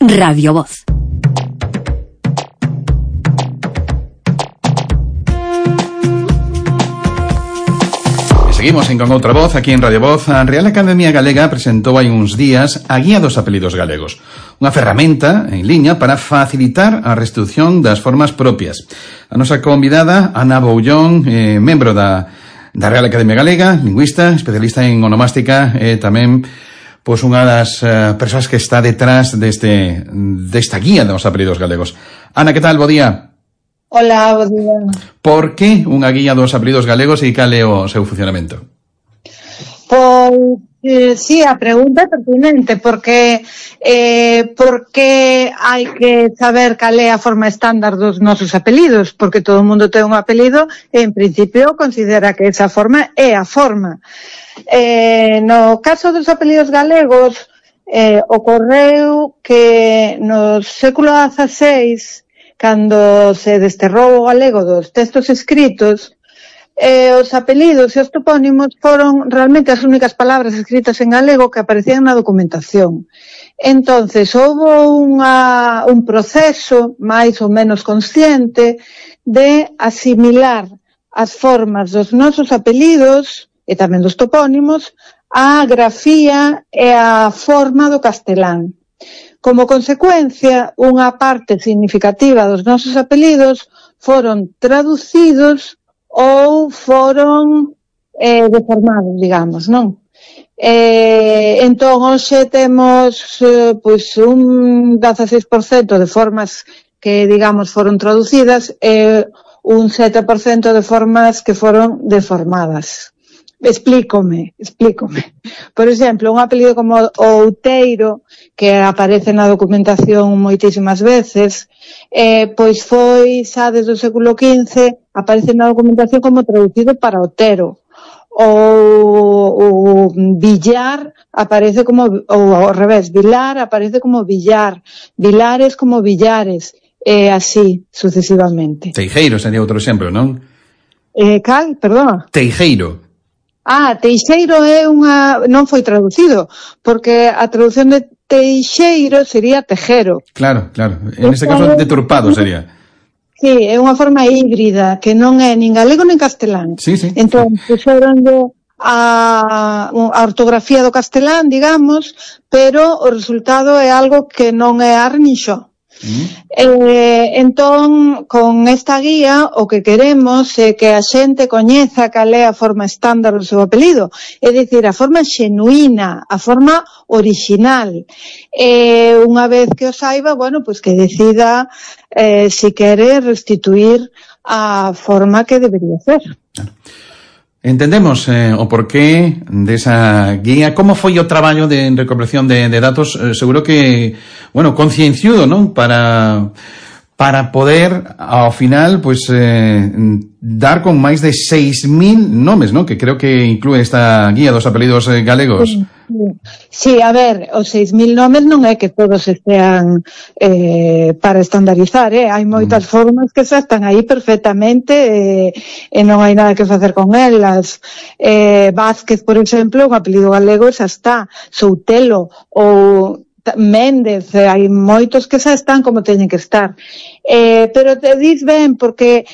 Radio Voz. Seguimos en Con Outra Voz, aquí en Radio Voz. A Real Academia Galega presentou hai uns días a Guía dos Apelidos Galegos, unha ferramenta en liña para facilitar a restitución das formas propias. A nosa convidada, Ana Boullón, membro da Real Academia Galega, lingüista, especialista en onomástica, e tamén unha das persoas que está detrás desta Guía dos Apelidos Galegos. Ana, que tal? Bo día. Hola, bo día. Por que unha guía dos apelidos galegos e cal é o seu funcionamento? Sí, a pregunta é pertinente, porque hai que saber cal é a forma estándar dos nosos apelidos, porque todo o mundo ten un apelido e, en principio, considera que esa forma é a forma. No caso dos apelidos galegos, ocorreu que no século XVI, cando se desterrou o galego dos textos escritos, os apelidos e os topónimos foron realmente as únicas palabras escritas en galego que aparecían na documentación. Entonces, houve un proceso máis ou menos consciente de asimilar as formas dos nosos apelidos e tamén dos topónimos á grafía e á forma do castelán. Como consecuencia, unha parte significativa dos nosos apelidos foron traducidos ou foron deformados, digamos, non? Entón, hoxe temos un 16% de formas que, digamos, foron traducidas e un 7% de formas que foron deformadas. Explícome. Por exemplo, un apelido como Outeiro, que aparece na documentación moitísimas veces, pois foi xa desde o século XV, aparece na documentación como traducido para Otero. O Villar aparece como, ou ao revés, Vilar aparece como Villar, Vilares como Villares, e así sucesivamente. Teijeiro sería outro exemplo, non? Cal? Perdón. Teijeiro. Teixeiro non foi traducido, porque a traducción de Teixeiro sería tejero. Claro. En este caso, deturpado sería. Sí, é unha forma híbrida, que non é nin galego nin castelán. Sí. Entón, puxeronlle a ortografía do castelán, digamos, pero o resultado é algo que non é ar nin xo. Entón, con esta guía, o que queremos é que a xente coñeza cal é a forma estándar do seu apelido, é dicir, a forma xenuína, a forma original. Unha vez que o saiba, que decida se quere restituir a forma que debería ser. Entendemos o porqué desa guía. Como foi o traballo de recopilación de datos? Seguro que, concienciudo, non? Para poder, ao final, dar con máis de 6.000 nomes, non? Que creo que inclúe esta guía dos apelidos galegos. Sí, a ver, os 6.000 nomes non é que todos estean para estandarizar, hai moitas formas que xa están aí perfectamente e non hai nada que facer con elas. Vázquez, por exemplo, un apelido galego xa está, Soutelo ou Méndez, hai moitos que xa están como teñen que estar. Pero te dis ben, porque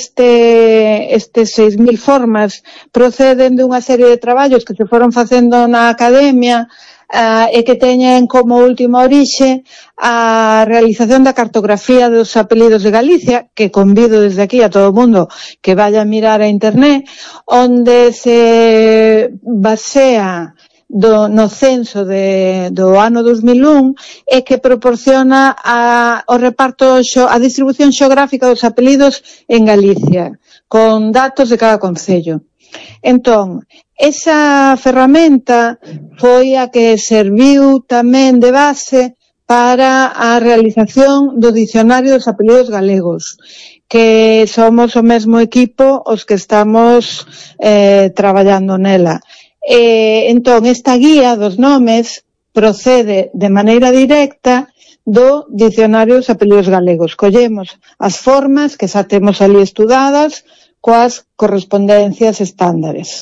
estes 6.000 formas proceden de unha serie de traballos que se foron facendo na academia e que teñen como última orixe a realización da cartografía dos apelidos de Galicia, que convido desde aquí a todo o mundo que vaya a mirar a internet, onde se basea no censo do ano 2001 e que proporciona o reparto, a distribución xeográfica dos apelidos en Galicia, con datos de cada concello. Entón, esa ferramenta foi a que serviu tamén de base para a realización do dicionario dos apelidos galegos, que somos o mesmo equipo os que estamos traballando nela. Entón, esta guía dos nomes procede de maneira directa do dicionario dos apelidos galegos. Collemos as formas que xa temos ali estudadas coas correspondencias estándares.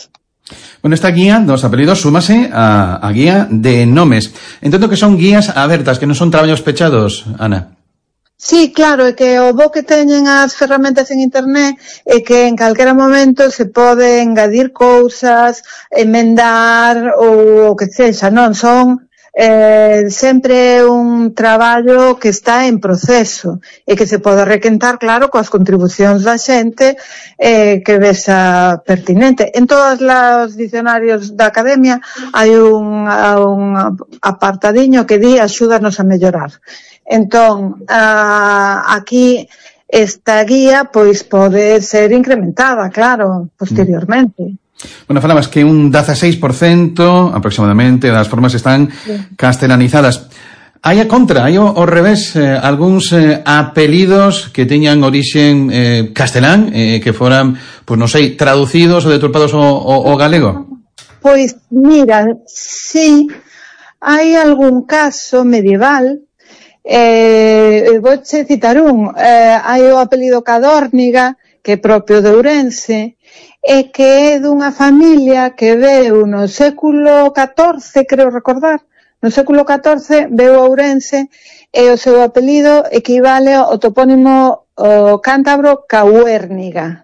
Bueno, esta guía dos apelidos súmase a guía de nomes. Entendo que son guías abertas, que non son traballos pechados, Ana. Sí, claro, é que o bo que teñen as ferramentas en internet é que en calquera momento se pode engadir cousas, emendar ou o que sexa, non? Son sempre un traballo que está en proceso e que se pode requentar, claro, coas contribucións da xente que vexa pertinente. En todos os dicionarios da Academia hai un apartadiño que di axúdanos a mellorar. Entón, aquí esta guía pois pode ser incrementada, claro, posteriormente. Bueno, falabas que un 16% aproximadamente das formas están castelanizadas. Hai a contra, hai ao revés, algúns apelidos que teñan orixen castelán, que foran, pois non sei, traducidos ou deturpados ao galego? Pois, mira, sí, hai algún caso medieval. Vouche citar hai o apelido Cadórniga, que é propio de Ourense, e que é dunha familia que veu no século XIV, creo recordar, no século XIV veu a Ourense e o seu apelido equivale ao topónimo cántabro Cahuérniga.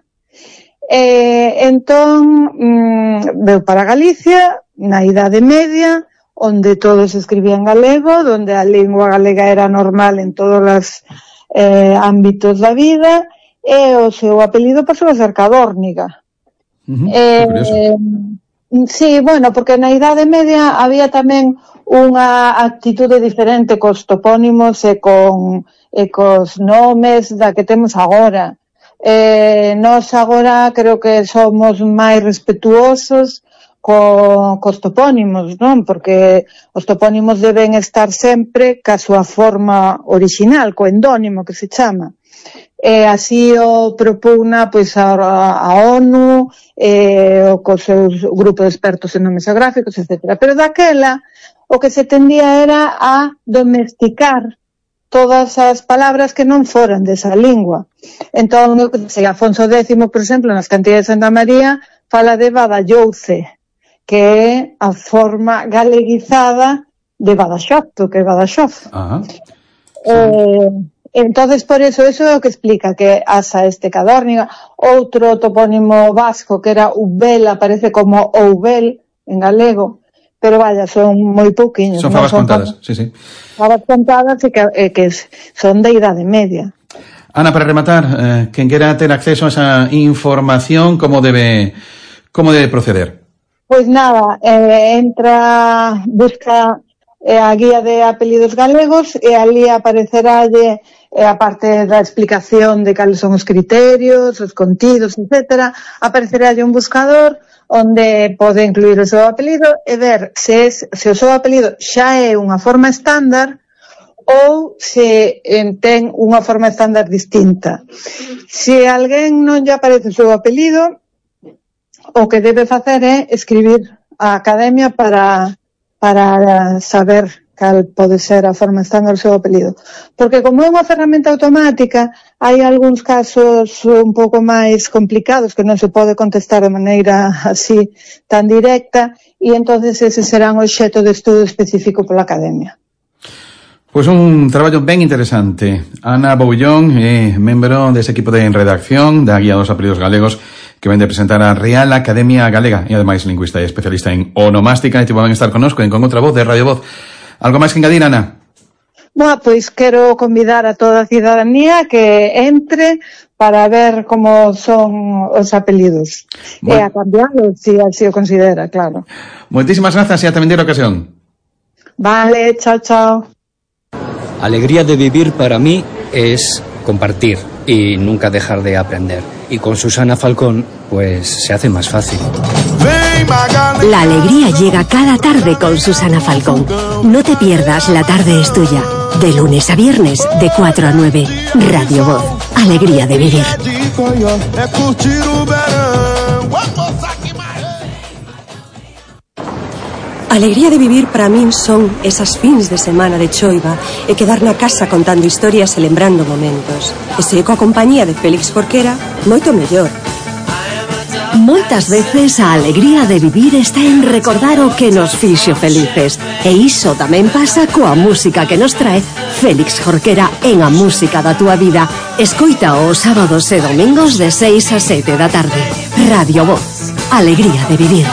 Entón, veu para Galicia, na Idade Media, onde todos escribían galego, onde a lingua galega era normal en todos os ámbitos da vida, e o seu apelido pasou a ser Cadórniga. Sí, bueno, porque na Idade Media había tamén unha actitude diferente cos topónimos e cos nomes da que temos agora. Nós agora creo que somos máis respetuosos cos topónimos, non? Porque os topónimos deben estar sempre ca súa forma original, co endónimo que se chama. Así o propugna pois a ONU, co seu grupo de expertos en nomes geográficos, etc. Pero daquela o que se tendía era a domesticar todas as palabras que non foran desa lingua. Entón, Afonso X, por exemplo, nas Cantigas de Santa María, fala de Badallouce, que é a forma galeguizada de Badaxoz, que é Badaxoz. Entonces, por eso é o que explica que asa este Cadórniga. Outro topónimo vasco que era Ubel, aparece como Oubel en galego, pero vaya, son moi pouquiños. Son fabas contadas, sí. Fabas contadas e que son de Idade Media. Ana, para rematar, quen quera ter acceso a esa información, como debe proceder? Pois nada, busca a guía de apelidos galegos e ali aparecerálle, a parte da explicación de cales son os criterios, os contidos, etc., aparecerálle un buscador onde pode incluir o seu apelido e ver se o seu apelido xa é unha forma estándar ou se ten unha forma estándar distinta. Se alguén non lle aparece o seu apelido, o que debe facer é escribir á Academia para saber cal pode ser a forma estándar do seu apelido. Porque como é unha ferramenta automática, hai algúns casos un pouco máis complicados que non se pode contestar de maneira así tan directa e entonces ese será un obxecto de estudo específico pola Academia. Pois un traballo ben interesante. Ana Boullón é membro dese equipo de redacción da Guía dos Apelidos Galegos que vende a presentar a Real Academia Galega e ademais lingüista e especialista en onomástica e tivo ben estar connosco en Con Outra Voz de Radio Voz. Algo máis que engadir, Ana? Pois quero convidar a toda a cidadanía que entre para ver como son os apelidos e a cambiarlos, se así o considera, claro. Moitísimas grazas e ata vindeira ocasión. Vale, chao. Alegría de vivir para mí es compartir y nunca dejar de aprender. Y con Susana Falcón, pues se hace más fácil. La alegría llega cada tarde con Susana Falcón. No te pierdas La Tarde es Tuya. De lunes a viernes, de 4 a 9. Radio Voz. Alegría de vivir. Alegría de vivir para min son esas fins de semana de choiva e quedar na casa contando historias e lembrando momentos. E se coa compañía de Félix Forquera, moito mellor. Moitas veces a alegría de vivir está en recordar o que nos fixo felices. E iso tamén pasa coa música que nos trae Félix Jorquera en A Música da Túa Vida. Escoita os sábados e domingos de 6 a 7 da tarde. Radio Voz. Alegría de vivir.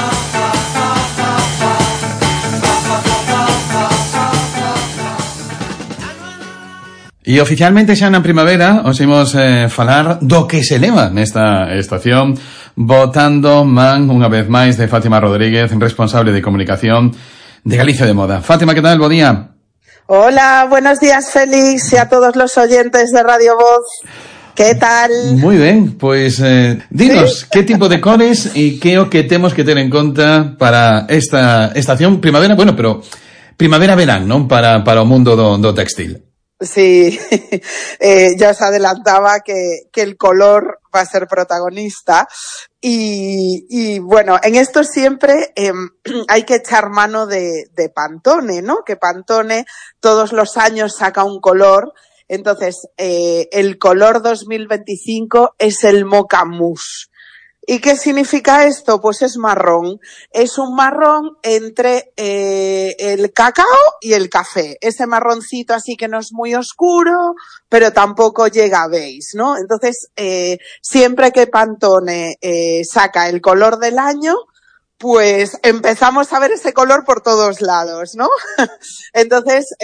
E oficialmente xa na primavera os imos falar do que se leva nesta estación, botando man unha vez máis de Fátima Rodríguez, responsable de comunicación de Galicia de Moda. Fátima, ¿qué tal? Bo día. Hola, buenos días, Félix, y a todos los oyentes de Radio Voz. ¿Qué tal? Moi ben, pois dinos, que tipo de cores e que o que temos que ter en conta para esta estación primavera, bueno, pero primavera-verán, non? Para o mundo do textil. Sí, ya os adelantaba que el color va a ser protagonista y bueno, en esto siempre hay que echar mano de Pantone, ¿no? Que Pantone todos los años saca un color, entonces el color 2025 es el Mocha Mousse. ¿Y qué significa esto? Pues es marrón. Es un marrón entre el cacao y el café. Ese marroncito así que no es muy oscuro, pero tampoco llega a beige, ¿no? Entonces, siempre que Pantone saca el color del año, pues empezamos a ver ese color por todos lados, ¿no? Entonces,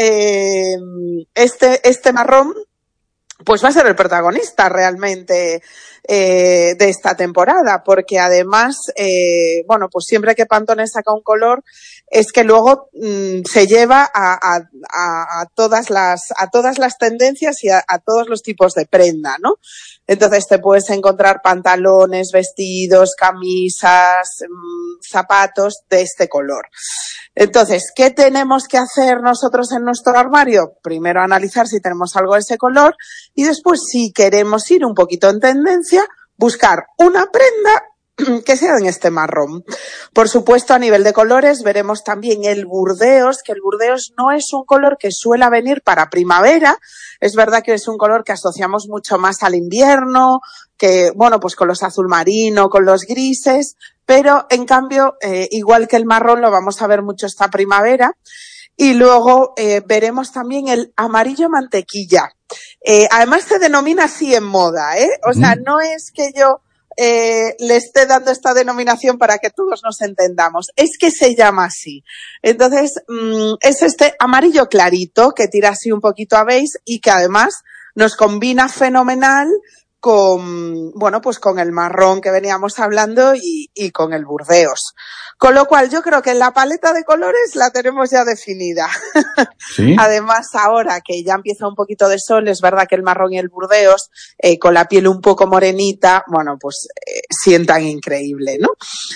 este marrón pues va a ser el protagonista realmente de esta temporada, porque además, bueno, pues siempre que Pantone saca un color, es que luego se lleva a todas las tendencias y a todos los tipos de prenda, ¿no? Entonces te puedes encontrar pantalones, vestidos, camisas, zapatos de este color. Entonces, ¿qué tenemos que hacer nosotros en nuestro armario? Primero analizar si tenemos algo de ese color y después, si queremos ir un poquito en tendencia, buscar una prenda que sea en este marrón. Por supuesto, a nivel de colores veremos también el burdeos, que el burdeos no es un color que suele venir para primavera. Es verdad que es un color que asociamos mucho más al invierno, que, bueno, pues con los azul marino, con los grises, pero en cambio, igual que el marrón, lo vamos a ver mucho esta primavera. Y luego veremos también el amarillo mantequilla. Además se denomina así en moda, ¿eh? O sea, no es que yo le esté dando esta denominación para que todos nos entendamos, es que se llama así. Entonces, es este amarillo clarito que tira así un poquito a beige y que además nos combina fenomenal con, bueno, pues con el marrón que veníamos hablando y con el burdeos. Con lo cual yo creo que la paleta de colores la tenemos ya definida. ¿Sí? Además, ahora que ya empieza un poquito de sol, es verdad que el marrón y el burdeos, con la piel un poco morenita, bueno, pues sientan increíble, ¿no?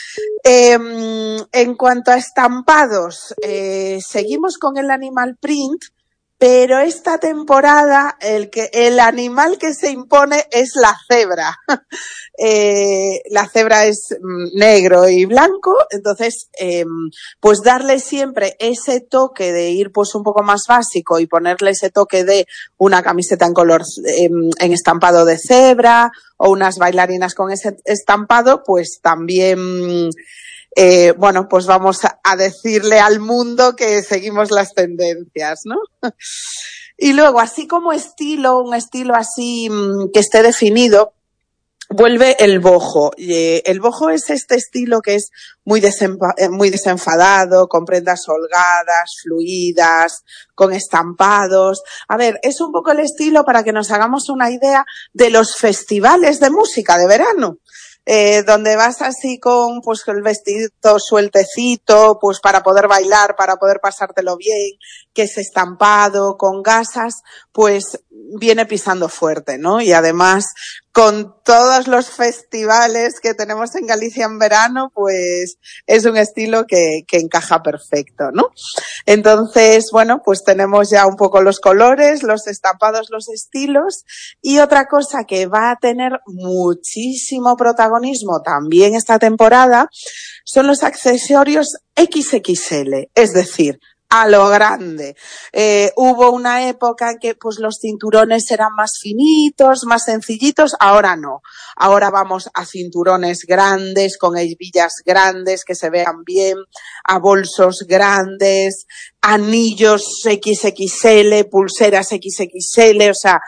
En cuanto a estampados, seguimos con el animal print, pero esta temporada el animal que se impone es la cebra. La cebra es negro y blanco, entonces pues darle siempre ese toque de ir pues un poco más básico y ponerle ese toque de una camiseta en color en estampado de cebra o unas bailarinas con ese estampado, pues también bueno, pues vamos a decirle al mundo que seguimos las tendencias, ¿no? Y luego, así como estilo, un estilo así que esté definido, vuelve el boho. El boho es este estilo que es muy desenfadado, con prendas holgadas, fluidas, con estampados. A ver, es un poco el estilo para que nos hagamos una idea de los festivales de música de verano. Donde vas así con pues el vestidito sueltecito, pues para poder bailar, para poder pasártelo bien, que es estampado, con gasas, pues viene pisando fuerte, ¿no? Y además, con todos los festivales que tenemos en Galicia en verano, pues es un estilo que encaja perfecto, ¿no? Entonces, bueno, pues tenemos ya un poco los colores, los estampados, los estilos, y otra cosa que va a tener muchísimo protagonismo también esta temporada son los accesorios XXL, es decir, a lo grande. Hubo una época en que pues los cinturones eran más finitos, más sencillitos, ahora no. Ahora vamos a cinturones grandes, con hebillas grandes que se vean bien, a bolsos grandes, anillos XXL, pulseras XXL, o sea,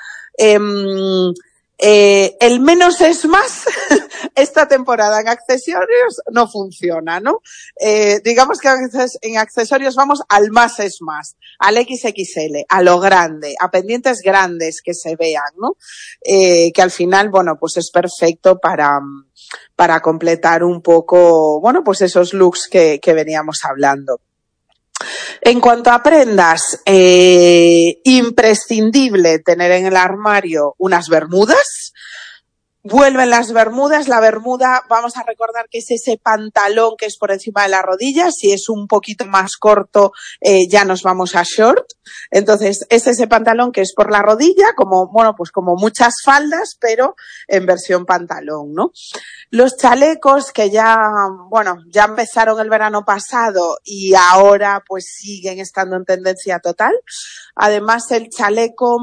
el menos es más esta temporada en accesorios no funciona, ¿no? Digamos que en accesorios vamos al más es más, al XXL, a lo grande, a pendientes grandes que se vean, ¿no? Que al final, bueno, pues es perfecto para completar un poco, bueno, pues esos looks que veníamos hablando. En cuanto a prendas, imprescindible tener en el armario unas bermudas. Vuelven las bermudas. La bermuda, vamos a recordar que es ese pantalón que es por encima de la rodilla. Si es un poquito más corto, ya nos vamos a short. Entonces, es ese pantalón que es por la rodilla, como, bueno, pues como muchas faldas, pero en versión pantalón, ¿no? Los chalecos que ya, bueno, ya empezaron el verano pasado y ahora pues siguen estando en tendencia total. Además, el chaleco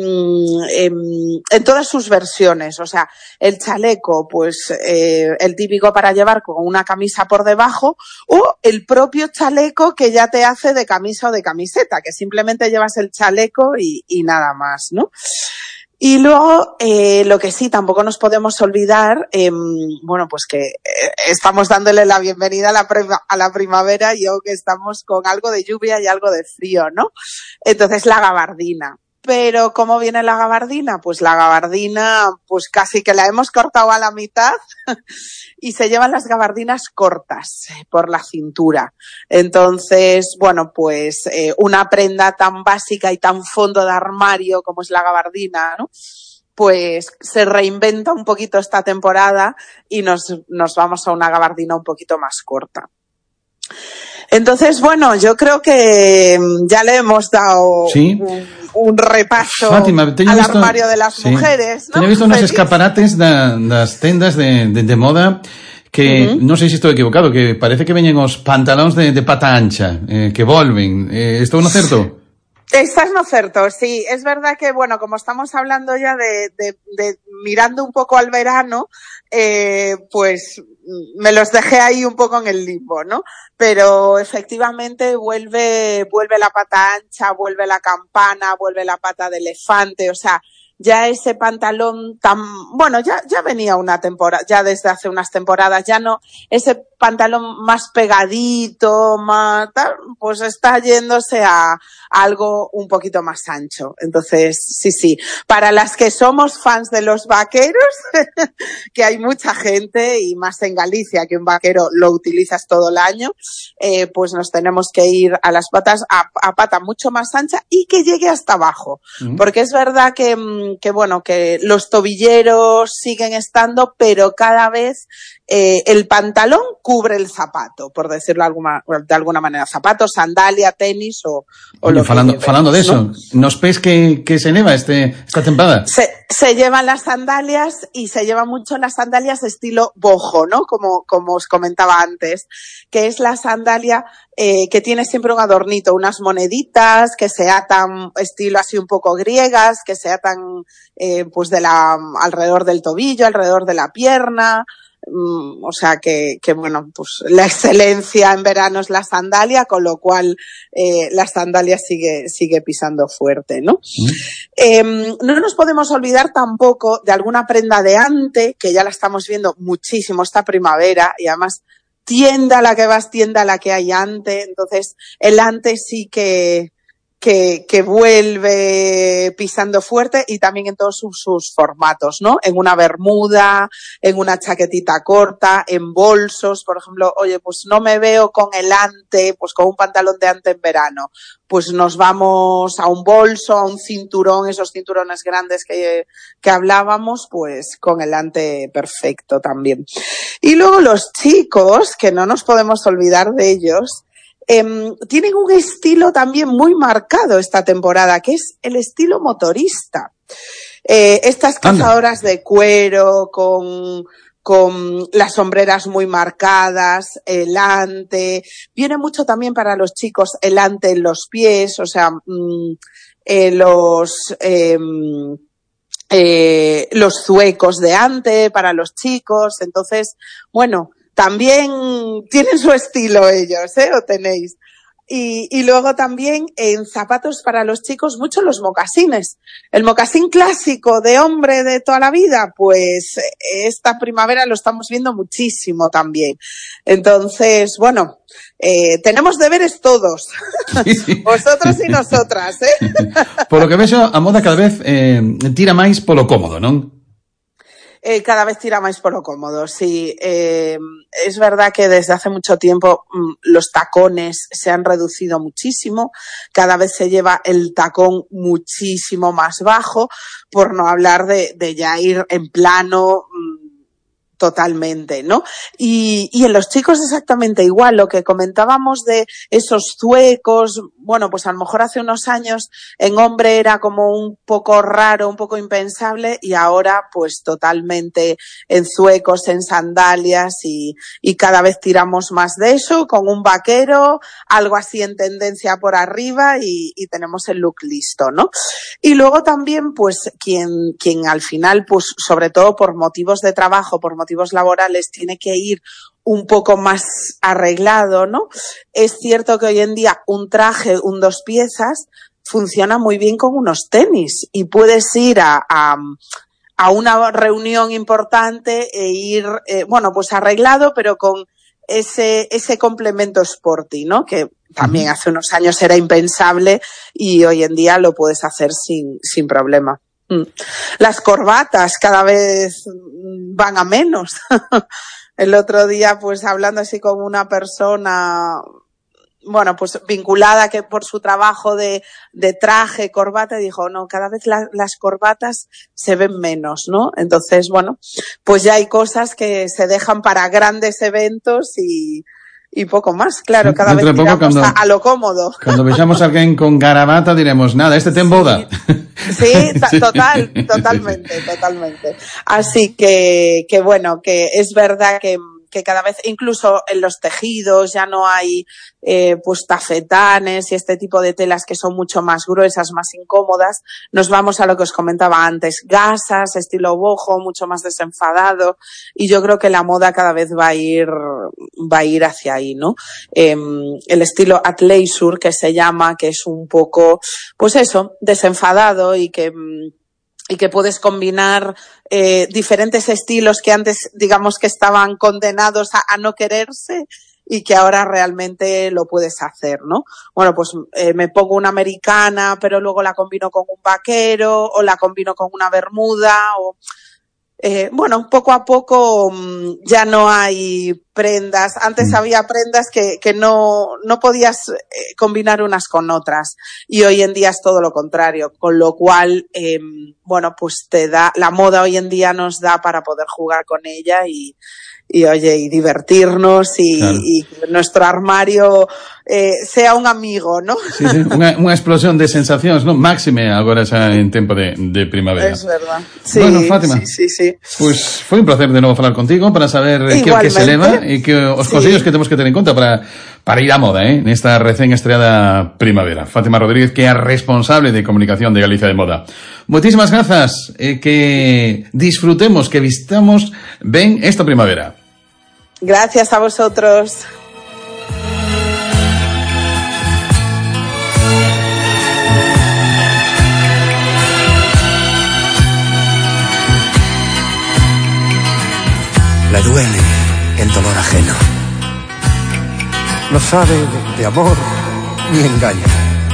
en todas sus versiones, o sea, el chaleco, pues el típico para llevar con una camisa por debajo, o el propio chaleco que ya te hace de camisa o de camiseta, que simplemente llevas el chaleco y nada más, ¿no? Y luego, lo que sí, tampoco nos podemos olvidar, bueno, pues que estamos dándole la bienvenida a la primavera y aunque estamos con algo de lluvia y algo de frío, ¿no? Entonces, la gabardina. Pero, ¿cómo viene la gabardina? Pues la gabardina, pues casi que la hemos cortado a la mitad y se llevan las gabardinas cortas por la cintura. Entonces, bueno, pues una prenda tan básica y tan fondo de armario como es la gabardina, ¿no? Pues se reinventa un poquito esta temporada y nos vamos a una gabardina un poquito más corta. Entonces, bueno, yo creo que ya le hemos dado un repaso, Fátima, al armario de las mujeres, ¿no? Teño visto unos escaparates das tendas de moda que, non sei se estou equivocado, que parece que veñen os pantalóns de pata ancha, que volven. Estou no certo? Estás no certo, sí. Es verdad que, bueno, como estamos hablando ya de mirando un poco al verano, pues me los dejé ahí un poco en el limbo, ¿no? Pero efectivamente vuelve la pata ancha, vuelve la campana, vuelve la pata de elefante, o sea, ya ese pantalón tan, bueno, ya venía una temporada, ya desde hace unas temporadas, ya no, ese pantalón más pegadito, más tal, pues está yéndose a algo un poquito más ancho. Entonces, sí, para las que somos fans de los vaqueros, que hay mucha gente, y más en Galicia, que un vaquero lo utilizas todo el año, pues nos tenemos que ir a las patas, a pata mucho más ancha y que llegue hasta abajo. Porque es verdad que bueno, que los tobilleros siguen estando, pero cada vez el pantalón cubre el zapato, por decirlo de alguna manera. Zapatos, sandalia, tenis o lo que llevemos, falando de eso, ¿no? Nos pes que se lleva esta temporada. Se llevan las sandalias y se llevan mucho las sandalias estilo boho, ¿no? Como os comentaba antes, que es la sandalia que tiene siempre un adornito, unas moneditas que se atan estilo así un poco griegas, que se atan pues alrededor del tobillo, alrededor de la pierna. O sea que bueno, pues la excelencia en verano es la sandalia, con lo cual la sandalia sigue pisando fuerte, ¿no? No nos podemos olvidar tampoco de alguna prenda de ante, que ya la estamos viendo muchísimo esta primavera, y además tienda a la que vas, tienda a la que hay ante. Entonces el ante sí que vuelve pisando fuerte, y también en todos sus formatos, ¿no? En una bermuda, en una chaquetita corta, en bolsos, por ejemplo, oye, pues no me veo con el ante, pues con un pantalón de ante en verano, pues nos vamos a un bolso, a un cinturón, esos cinturones grandes que hablábamos, pues con el ante perfecto también. Y luego los chicos, que no nos podemos olvidar de ellos, tienen un estilo también muy marcado esta temporada, que es el estilo motorista. Estas cazadoras de cuero con con las hombreras muy marcadas, el ante. Viene mucho también para los chicos el ante en los pies, o sea, los zuecos de ante para los chicos. Entonces, bueno, también tienen su estilo ellos, ¿o tenéis? Y luego también en zapatos para los chicos, mucho los mocasines. El mocasín clásico de hombre de toda la vida, pues esta primavera lo estamos viendo muchísimo también. Entonces, bueno, tenemos deberes todos, vosotros y nosotras, Por lo que vexo, a moda cada vez tira máis polo cómodo, non? Cada vez tira más por lo cómodo, sí. Es verdad que desde hace mucho tiempo los tacones se han reducido muchísimo, cada vez se lleva el tacón muchísimo más bajo, por no hablar de ya ir en plano totalmente, ¿no? Y en los chicos exactamente igual, lo que comentábamos de esos zuecos, bueno, pues a lo mejor hace unos años en hombre era como un poco raro, un poco impensable, y ahora pues totalmente en zuecos, en sandalias, y cada vez tiramos más de eso, con un vaquero, algo así en tendencia por arriba, y tenemos el look listo, ¿no? Y luego también pues quien al final, pues sobre todo por motivos de trabajo, por motivos laborales, tiene que ir un poco más arreglado, ¿no? Es cierto que hoy en día un traje, un 2 piezas, funciona muy bien con unos tenis, y puedes ir a una reunión importante e ir, bueno, pues arreglado, pero con ese complemento sporty, ¿no? Que también hace unos años era impensable y hoy en día lo puedes hacer sin problema. Las corbatas cada vez van a menos. El otro día, pues hablando así con una persona, bueno, pues vinculada que por su trabajo de traje, corbata, dijo, no, cada vez las corbatas se ven menos, ¿no? Entonces, bueno, pues ya hay cosas que se dejan para grandes eventos y poco más, claro, cada vez tiramos a lo cómodo. Cuando veamos a alguien con gravata diremos, nada, este ten boda. Sí, totalmente. Así que bueno, que es verdad que cada vez, incluso en los tejidos, ya no hay pues tafetanes y este tipo de telas que son mucho más gruesas, más incómodas. Nos vamos a lo que os comentaba antes, gasas, estilo boho, mucho más desenfadado, y yo creo que la moda cada vez va a ir hacia ahí, ¿no? El estilo athleisure, que se llama, que es un poco, pues eso, desenfadado, y que puedes combinar diferentes estilos que antes, digamos, que estaban condenados a no quererse, y que ahora realmente lo puedes hacer, ¿no? Bueno, pues me pongo una americana, pero luego la combino con un vaquero, o la combino con una bermuda, o bueno, poco a poco ya no hay prendas. Antes había prendas que no podías combinar unas con otras, y hoy en día es todo lo contrario, con lo cual, bueno, pues la moda hoy en día nos da para poder jugar con ella y divertirnos claro. Y que nuestro armario sea un amigo, ¿no? Sí, unha explosión de sensacións, non? Máxime agora xa en tempo de primavera. Es verdad. Sí, bueno, Fátima, sí. Pues foi un placer de novo falar contigo para saber que se leva e que os consellos que temos que ter en conta para ir á moda, nesta recén estreada primavera. Fátima Rodríguez, que é a responsable de comunicación de Galicia de Moda. Moitísimas grazas, que disfrutemos, que vistamos ben esta primavera. Gracias a vosotros. Le duele el dolor ajeno. No sabe de amor ni engaño.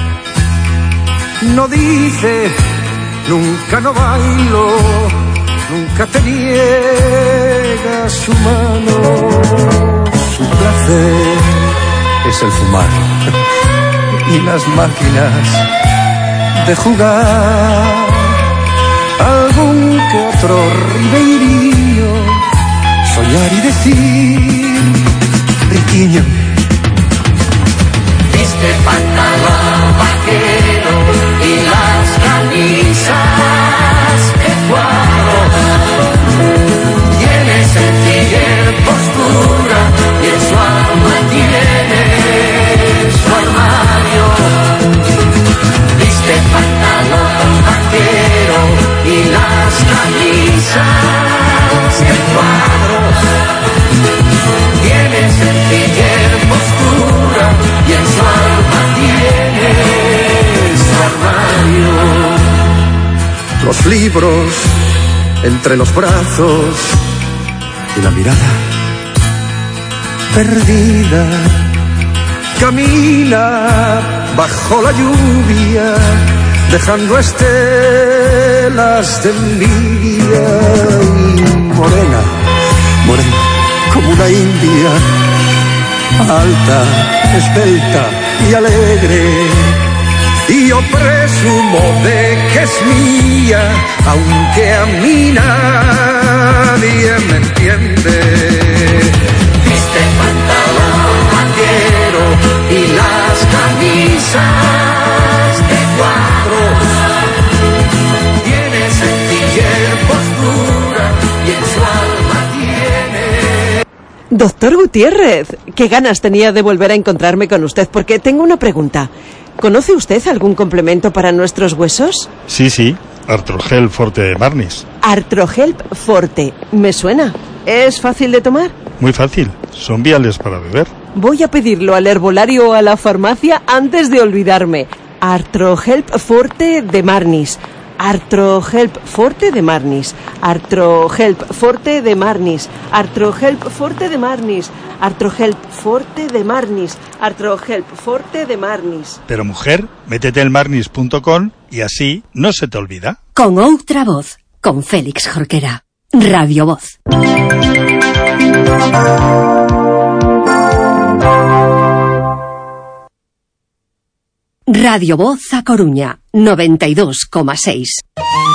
No dice, nunca no bailo, nunca te niega su mano. Su placer es el fumar y las máquinas de jugar. Algún que otro ribeirillo, soñar y decir, riquiño. Viste pantalón vaquero y las camisas de cuadros. Tienes el de cuadros. Tiene sencillez, postura y en su alma tiene su armario. Los libros entre los brazos y la mirada perdida. Camina bajo la lluvia, dejando estelas de envidia. Y morena, morena, como una india, alta, esbelta y alegre. Y yo presumo de que es mía, aunque a mí nadie me entiende. Viste pantalón vaquero y las camisas de cuadros. Tiene sencillez, postura y en su alma tiene... Doctor Gutiérrez, qué ganas tenía de volver a encontrarme con usted, porque tengo una pregunta. ¿Conoce usted algún complemento para nuestros huesos? Sí, Artrohelp Forte de Marnis. Artrohelp Forte, me suena. ¿Es fácil de tomar? Muy fácil, son viales para beber. Voy a pedirlo al herbolario o a la farmacia antes de olvidarme. Artrohelp Forte de Marnis. Artrohelp Forte de Marnis. Artrohelp Forte de Marnis. Artrohelp Forte de Marnis. Artrohelp Forte de Marnis. Artrohelp Forte de Marnis. Pero mujer, métete en marnis.com y así no se te olvida. Con outra voz, con Félix Jorquera. Radio Voz. Radio Voz a Coruña, 92,6.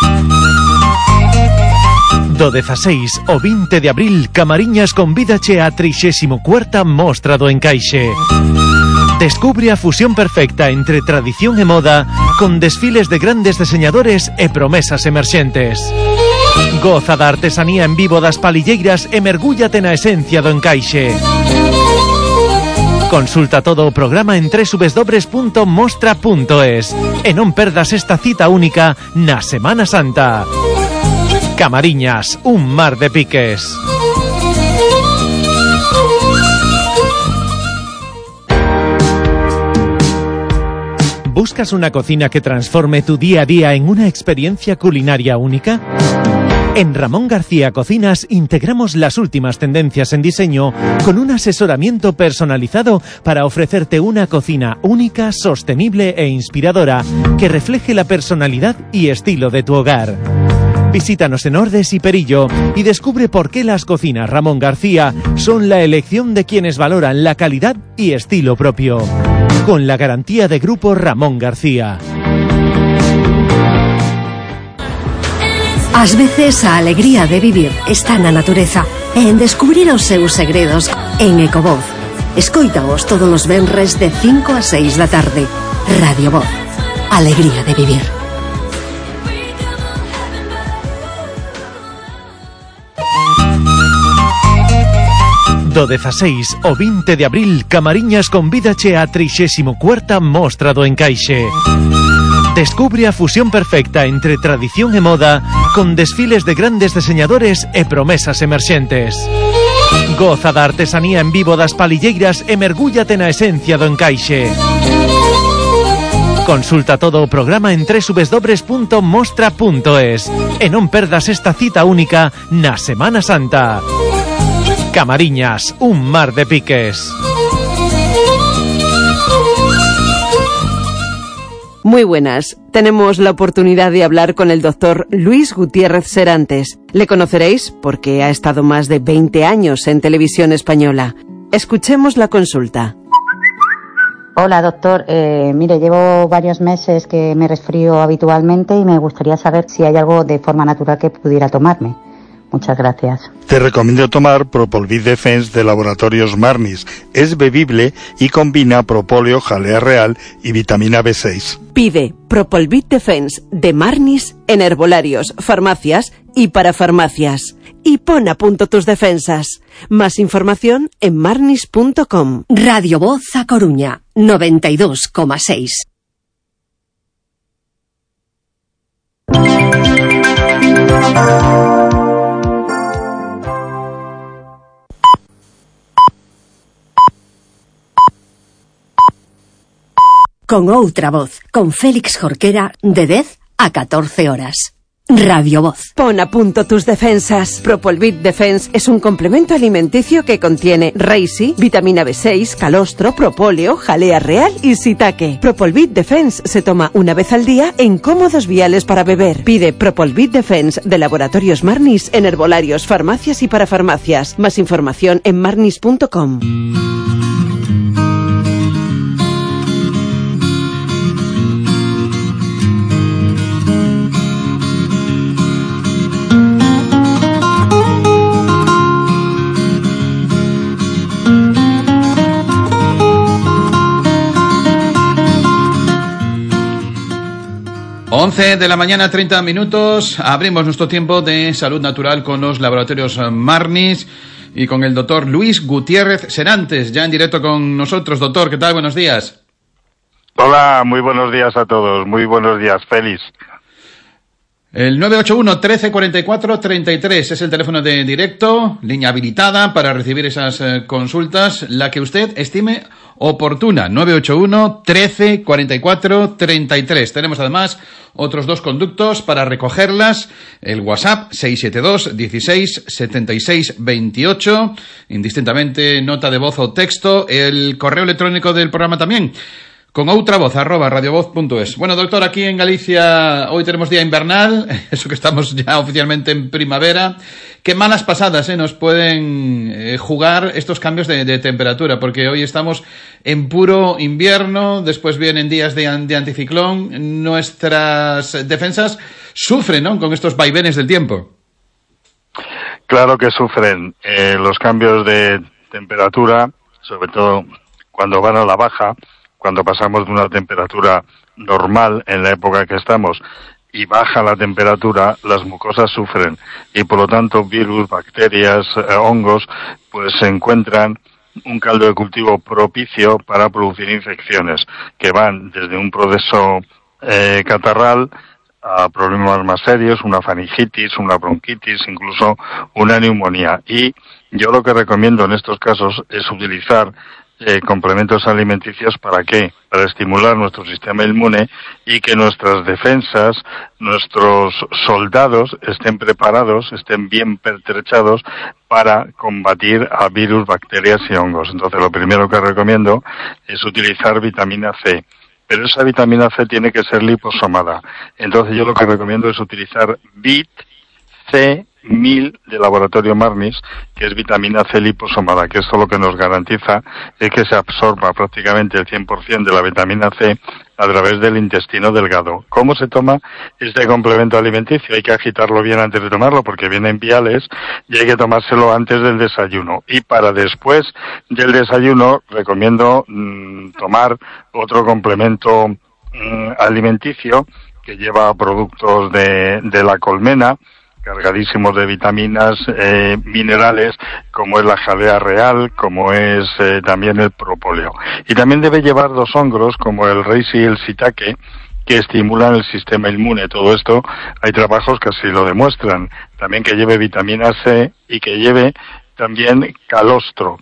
Do 16 o 20 de abril, Camariñas convídache a 34ª Mostra do Encaixe. Descubre a fusión perfecta entre tradición e moda, con desfiles de grandes diseñadores e promesas emerxentes. Goza da artesanía en vivo das palilleiras e mergúllate na esencia do encaixe. Consulta todo o programa en www.mostra.es e non perdas esta cita única na Semana Santa. Camariñas, un mar de piques. ¿Buscas una cocina que transforme tu día a día en una experiencia culinaria única? En Ramón García Cocinas integramos las últimas tendencias en diseño con un asesoramiento personalizado para ofrecerte una cocina única, sostenible e inspiradora que refleje la personalidad y estilo de tu hogar. Visítanos en Ordes y Perillo y descubre por qué las cocinas Ramón García son la elección de quienes valoran la calidad y estilo propio. Con la garantía de Grupo Ramón García. Ás veces a alegría de vivir está na natureza e en descubrir os seus segredos en Ecovoz. Escoítaos todos os venres de 5 a 6 da tarde. Radio Voz. Alegría de vivir. Do 16 o 20 de abril, Camariñas convídache a 34ª Mostra do Encaixe. Descubre a fusión perfecta entre tradición e moda, con desfiles de grandes diseñadores e promesas emerxentes. Goza da artesanía en vivo das palilleiras e mergúllate na esencia do encaixe. Consulta todo o programa en www.mostra.es e non perdas esta cita única na Semana Santa. Camariñas, un mar de piques. Muy buenas. Tenemos la oportunidad de hablar con el doctor Luis Gutiérrez Serantes. Le conoceréis porque ha estado más de 20 años en Televisión Española. Escuchemos la consulta. Hola, doctor. Mire, llevo varios meses que me resfrío habitualmente y me gustaría saber si hay algo de forma natural que pudiera tomarme. Muchas gracias. Te recomiendo tomar Propolvid Defense de Laboratorios Marnis. Es bebible y combina propóleo, jalea real y vitamina B6. Pide Propolvid Defense de Marnis en herbolarios, farmacias y para farmacias. Y pon a punto tus defensas. Más información en marnis.com. Radio Voz a Coruña, 92,6. con outra voz, con Félix Jorquera, de 10 a 14 horas. Radio Voz. Pon a punto tus defensas. Propolvit Defense es un complemento alimenticio que contiene Reishi, vitamina B6, calostro, propóleo, jalea real y shiitake. Propolvit Defense se toma una vez al día en cómodos viales para beber. Pide Propolvit Defense de Laboratorios Marnis en herbolarios, farmacias y parafarmacias. Más información en marnis.com. 11 de la mañana, 30 minutos. Abrimos nuestro tiempo de salud natural con los laboratorios Marnis y con el doctor Luis Gutiérrez Serantes, ya en directo con nosotros. Doctor, ¿qué tal? Buenos días. Hola, muy buenos días a todos. Muy buenos días, Félix. El 981 13 44 33 es el teléfono de directo, línea habilitada para recibir esas consultas, la que usted estime oportuna. 981 13 44 33. Tenemos además otros dos conductos para recogerlas. El WhatsApp 672 16 76 28, indistintamente nota de voz o texto. El correo electrónico del programa también, con outra voz, @radiovoz.es. Bueno, doctor, aquí en Galicia hoy tenemos día invernal, eso que estamos ya oficialmente en primavera. Qué malas pasadas nos pueden jugar estos cambios de temperatura, porque hoy estamos en puro invierno, después vienen días de anticiclón. Nuestras defensas sufren, ¿no?, con estos vaivenes del tiempo. Claro que sufren los cambios de temperatura, sobre todo cuando van a la baja. Cuando pasamos de una temperatura normal en la época que estamos y baja la temperatura, las mucosas sufren y por lo tanto virus, bacterias, hongos, pues se encuentran un caldo de cultivo propicio para producir infecciones que van desde un proceso catarral a problemas más serios, una faringitis, una bronquitis, incluso una neumonía. Y yo lo que recomiendo en estos casos es utilizar complementos alimenticios. ¿Para qué? Para estimular nuestro sistema inmune y que nuestras defensas, nuestros soldados estén preparados, estén bien pertrechados para combatir a virus, bacterias y hongos. Entonces, lo primero que recomiendo es utilizar vitamina C. Pero esa vitamina C tiene que ser liposomada. Entonces, yo lo que recomiendo es utilizar Vit C 1000 de Laboratorio Marnis, que es vitamina C liposomada, que esto lo que nos garantiza es que se absorba prácticamente el 100% de la vitamina C a través del intestino delgado. ¿Cómo se toma este complemento alimenticio? Hay que agitarlo bien antes de tomarlo porque viene en viales y hay que tomárselo antes del desayuno. Y para después del desayuno recomiendo tomar otro complemento alimenticio que lleva productos de la colmena, cargadísimos de vitaminas, minerales, como es la jalea real, como es también el propóleo. Y también debe llevar dos hongos, como el reishi y el shiitake, que estimulan el sistema inmune. Todo esto, hay trabajos que así lo demuestran. También que lleve vitamina C y que lleve también calostro,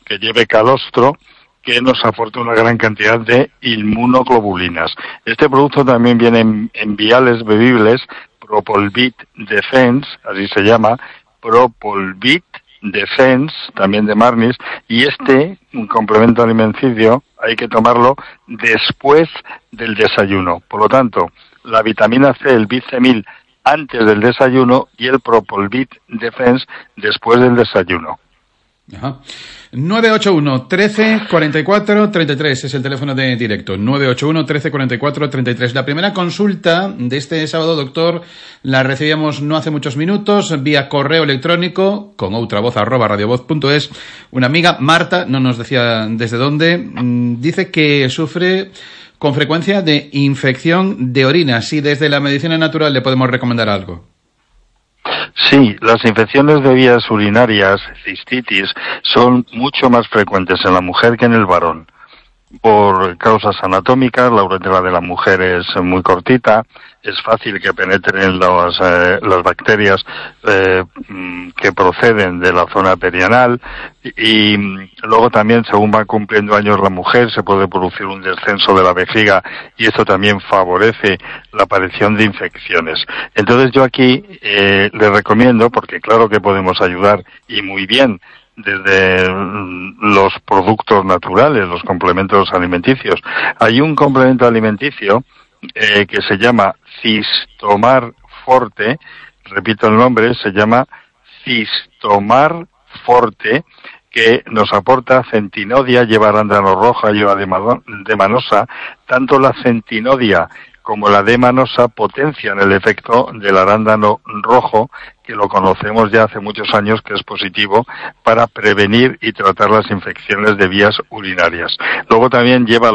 que nos aporta una gran cantidad de inmunoglobulinas. Este producto también viene en viales bebibles, Propolvit Defense, así se llama, Propolvit Defense, también de Marnis, y un complemento alimenticio, hay que tomarlo después del desayuno. Por lo tanto, la vitamina C, el Vit C1000, antes del desayuno y el Propolvit Defense después del desayuno. Ajá. 981 13 44 33 es el teléfono de directo. 981 13 44 33. La primera consulta de este sábado, doctor, la recibíamos no hace muchos minutos vía correo electrónico con outra voz @radiovoz.es. Una amiga, Marta, no nos decía desde dónde, dice que sufre con frecuencia de infección de orina. Si desde la medicina natural le podemos recomendar algo. Sí, las infecciones de vías urinarias, cistitis, son mucho más frecuentes en la mujer que en el varón. por causas anatómicas. La uretra de la mujer es muy cortita, es fácil que penetren las bacterias que proceden de la zona perianal, y luego también, según va cumpliendo años la mujer, se puede producir un descenso de la vejiga, y esto también favorece la aparición de infecciones. Entonces yo aquí le recomiendo, porque claro que podemos ayudar y muy bien desde los productos naturales, los complementos alimenticios. Hay un complemento alimenticio que se llama Cistomar Forte, repito el nombre, se llama Cistomar Forte, que nos aporta centinodia, lleva arándano roja, lleva D-manosa. Tanto la centinodia como la D-manosa potencian el efecto del arándano rojo, que lo conocemos ya hace muchos años que es positivo para prevenir y tratar las infecciones de vías urinarias. Luego también lleva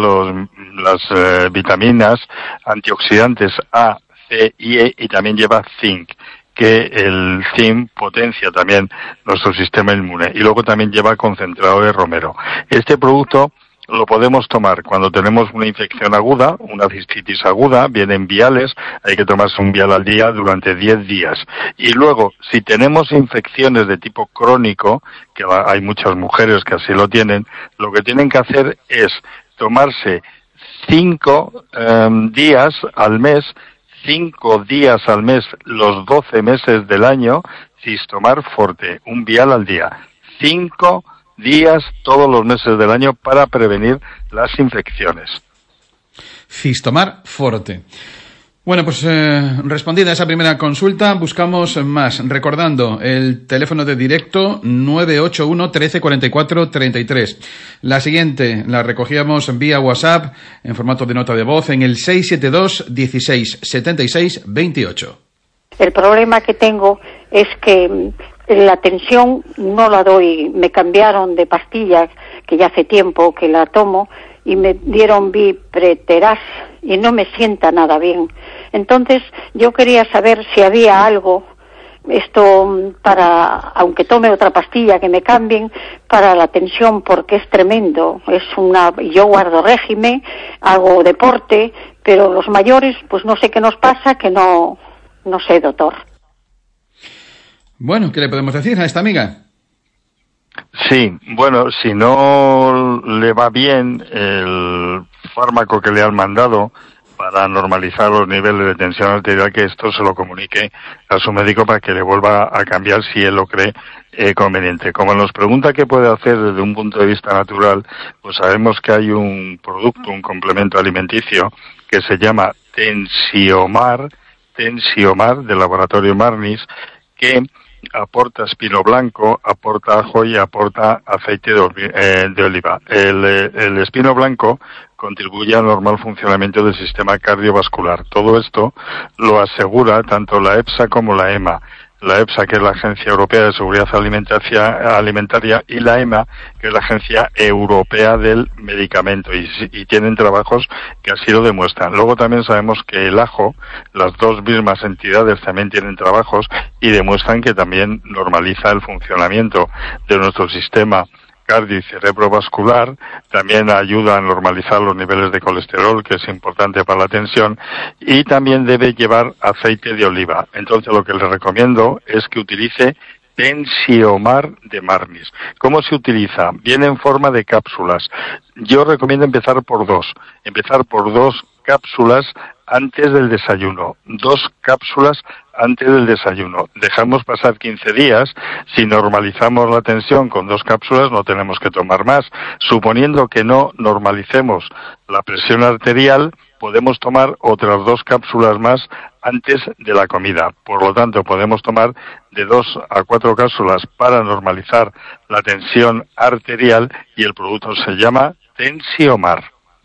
las vitaminas antioxidantes A, C y E, y también lleva zinc, que el zinc potencia también nuestro sistema inmune. Y luego también lleva concentrado de romero. Este producto lo podemos tomar cuando tenemos una infección aguda, una cistitis aguda, vienen viales, hay que tomarse un vial al día durante 10 días. Y luego, si tenemos infecciones de tipo crónico, que hay muchas mujeres que así lo tienen, lo que tienen que hacer es tomarse 5 días al mes, 5 días al mes, los 12 meses del año, Cistomar Forte, un vial al día. 5 días todos los meses del año para prevenir las infecciones. Cistomar Forte. Bueno, pues respondida esa primera consulta, buscamos más. Recordando, el teléfono de directo 981 13 44 33. La siguiente la recogíamos vía WhatsApp en formato de nota de voz en el 672 16 76 28. El problema que tengo es que la tensión no la doy, me cambiaron de pastillas, que ya hace tiempo que la tomo, y me dieron Vipreteras y no me sienta nada bien. Entonces yo quería saber si había algo, esto para, aunque tome otra pastilla, que me cambien para la tensión, porque es tremendo. Yo guardo régimen, hago deporte, pero los mayores, pues no sé qué nos pasa, que no sé, doctor. Bueno, ¿qué le podemos decir a esta amiga? Sí, bueno, si no le va bien el fármaco que le han mandado para normalizar los niveles de tensión arterial, que esto se lo comunique a su médico para que le vuelva a cambiar si él lo cree conveniente. Como nos pregunta qué puede hacer desde un punto de vista natural, pues sabemos que hay un producto, un complemento alimenticio que se llama Tensiomar del laboratorio Marnis, que aporta espino blanco, aporta ajo y aporta aceite de oliva. El espino blanco contribuye al normal funcionamiento del sistema cardiovascular. Todo esto lo asegura tanto la EFSA como la EMA. La EFSA, que es la Agencia Europea de Seguridad Alimentaria, y la EMA, que es la Agencia Europea del Medicamento, y tienen trabajos que así lo demuestran. Luego también sabemos que el ajo, las dos mismas entidades también tienen trabajos y demuestran que también normaliza el funcionamiento de nuestro sistema cardio y cerebrovascular, también ayuda a normalizar los niveles de colesterol, que es importante para la tensión, y también debe llevar aceite de oliva. Entonces lo que le recomiendo es que utilice Tensiomar de Marnis. ¿Cómo se utiliza? Viene en forma de cápsulas. Yo recomiendo empezar por dos cápsulas antes del desayuno. 2 cápsulas antes del desayuno. Dejamos pasar 15 días. Si normalizamos la tensión con 2 cápsulas, no tenemos que tomar más. Suponiendo que no normalicemos la presión arterial, podemos tomar otras 2 cápsulas más antes de la comida. Por lo tanto, podemos tomar de 2 a 4 cápsulas para normalizar la tensión arterial, y el producto se llama Tensiomar.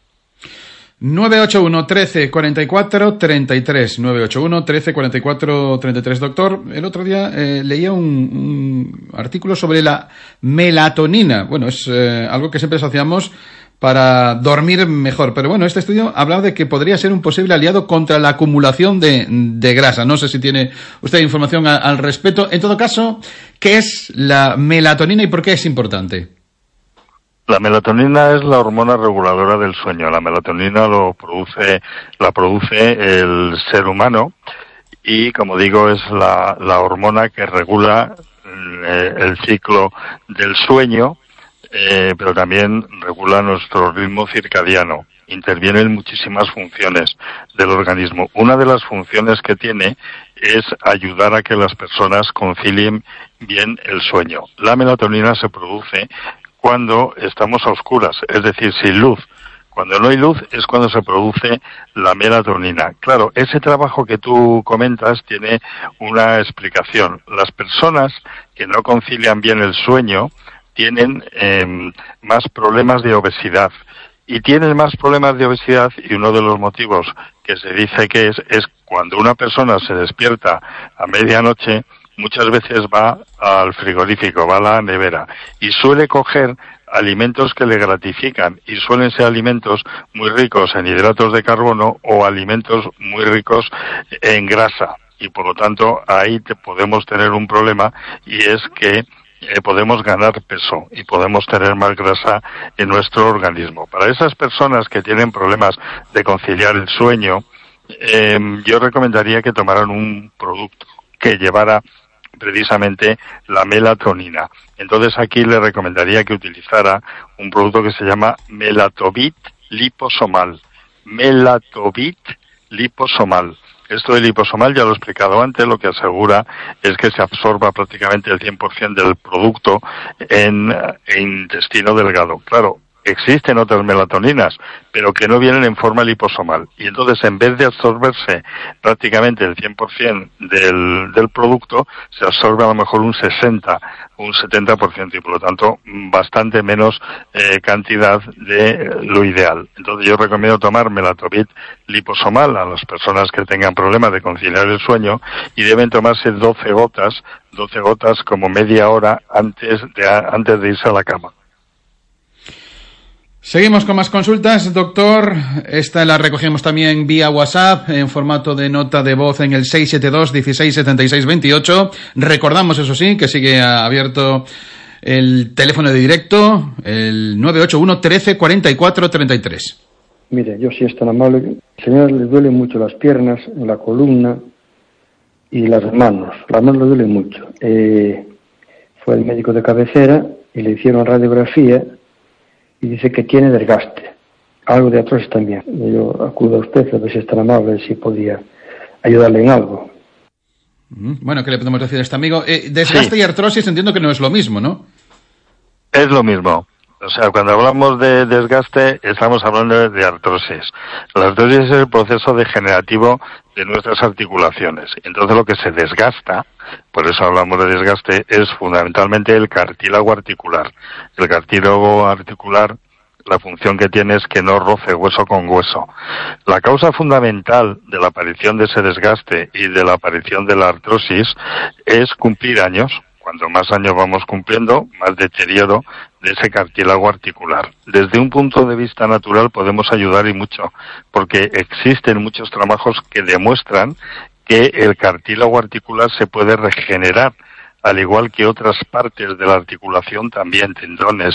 981 13 44 33. 981 13 44 33. Doctor, el otro día leía un artículo sobre la melatonina. Bueno, es algo que siempre asociamos para dormir mejor, pero bueno, este estudio hablaba de que podría ser un posible aliado contra la acumulación de grasa. No sé si tiene usted información al respecto. En todo caso, ¿qué es la melatonina y por qué es importante? La melatonina es la hormona reguladora del sueño. La melatonina la produce el ser humano y, como digo, es la hormona que regula el ciclo del sueño, pero también regula nuestro ritmo circadiano. Interviene en muchísimas funciones del organismo. Una de las funciones que tiene es ayudar a que las personas concilien bien el sueño. La melatonina se produce cuando estamos a oscuras, es decir, sin luz. Cuando no hay luz es cuando se produce la melatonina. Claro, ese trabajo que tú comentas tiene una explicación. Las personas que no concilian bien el sueño tienen más problemas de obesidad. Y tienen más problemas de obesidad, y uno de los motivos que se dice que es cuando una persona se despierta a medianoche, muchas veces va al frigorífico, va a la nevera, y suele coger alimentos que le gratifican, y suelen ser alimentos muy ricos en hidratos de carbono o alimentos muy ricos en grasa. Y por lo tanto, ahí podemos tener un problema, y es que podemos ganar peso y podemos tener más grasa en nuestro organismo. Para esas personas que tienen problemas de conciliar el sueño, yo recomendaría que tomaran un producto que llevara precisamente la melatonina. Entonces aquí le recomendaría que utilizara un producto que se llama Melatovit liposomal. Melatovit liposomal. Esto del liposomal ya lo he explicado antes, lo que asegura es que se absorba prácticamente el 100% del producto en intestino delgado. Claro, existen otras melatoninas, pero que no vienen en forma liposomal. Y entonces, en vez de absorberse prácticamente el 100% del producto, se absorbe a lo mejor un 60, un 70%, y por lo tanto, bastante menos cantidad de lo ideal. Entonces, yo recomiendo tomar Melatovit liposomal a las personas que tengan problemas de conciliar el sueño, y deben tomarse 12 gotas como media hora antes de irse a la cama. Seguimos con más consultas, doctor. Esta la recogemos también vía WhatsApp en formato de nota de voz en el 672 16 76 28. Recordamos, eso sí, que sigue abierto el teléfono de directo, el 981 13 44 33. Mire, yo sí es tan amable. Señor, le duelen mucho las piernas, la columna y las manos. Las manos le duelen mucho. Fue el médico de cabecera y le hicieron radiografía y dice que tiene desgaste, algo de artrosis también. Yo acudo a usted a ver si es tan amable, si podía ayudarle en algo. Bueno, ¿qué le podemos decir a este amigo? Desgaste y artrosis entiendo que no es lo mismo, ¿no? Es lo mismo. O sea, cuando hablamos de desgaste, estamos hablando de artrosis. La artrosis es el proceso degenerativo de nuestras articulaciones. Entonces, lo que se desgasta, por eso hablamos de desgaste, es fundamentalmente el cartílago articular. El cartílago articular, la función que tiene es que no roce hueso con hueso. La causa fundamental de la aparición de ese desgaste y de la aparición de la artrosis es cumplir años. Cuanto más años vamos cumpliendo, más deterioro de ese cartílago articular. Desde un punto de vista natural podemos ayudar y mucho, porque existen muchos trabajos que demuestran que el cartílago articular se puede regenerar, al igual que otras partes de la articulación también, tendones,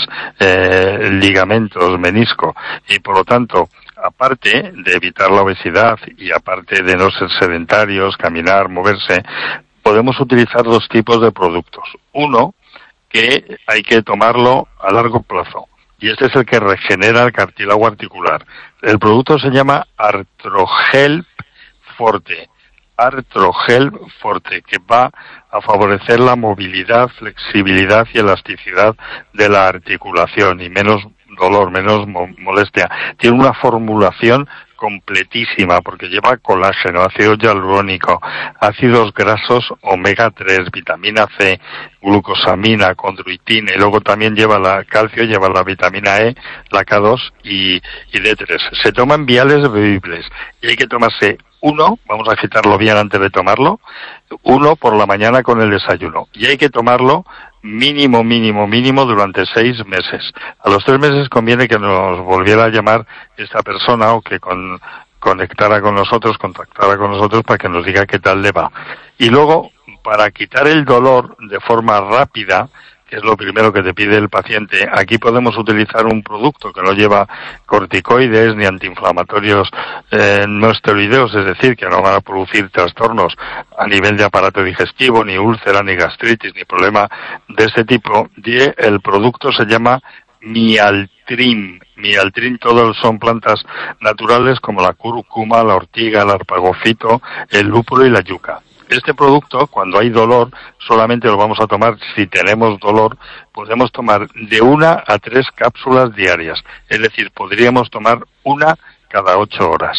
ligamentos, menisco, y por lo tanto, aparte de evitar la obesidad y aparte de no ser sedentarios, caminar, moverse, podemos utilizar dos tipos de productos. Uno, que hay que tomarlo a largo plazo, y este es el que regenera el cartílago articular. El producto se llama Artrohelp Forte. Artrohelp Forte, que va a favorecer la movilidad, flexibilidad y elasticidad de la articulación y menos dolor, menos molestia. Tiene una formulación completísima porque lleva colágeno, ácido hialurónico, ácidos grasos omega 3, vitamina C, glucosamina, condroitina, y luego también lleva la calcio, lleva la vitamina E, la K2 y D3. Se toman viales bebibles y hay que tomarse uno, vamos a agitarlo bien antes de tomarlo, uno por la mañana con el desayuno, y hay que tomarlo mínimo durante 6 meses. A los 3 meses conviene que nos volviera a llamar esta persona o que contactara con nosotros para que nos diga qué tal le va. Y luego, para quitar el dolor de forma rápida, que es lo primero que te pide el paciente, aquí podemos utilizar un producto que no lleva corticoides ni antiinflamatorios no esteroideos, es decir, que no van a producir trastornos a nivel de aparato digestivo, ni úlcera, ni gastritis, ni problema de este tipo. Y el producto se llama Mialtrin. Mialtrin, todos son plantas naturales como la cúrcuma, la ortiga, el arpagofito, el lúpulo y la yuca. Este producto, cuando hay dolor, solamente lo vamos a tomar si tenemos dolor. Podemos tomar de 1 a 3 cápsulas diarias. Es decir, podríamos tomar 1 cada 8 horas.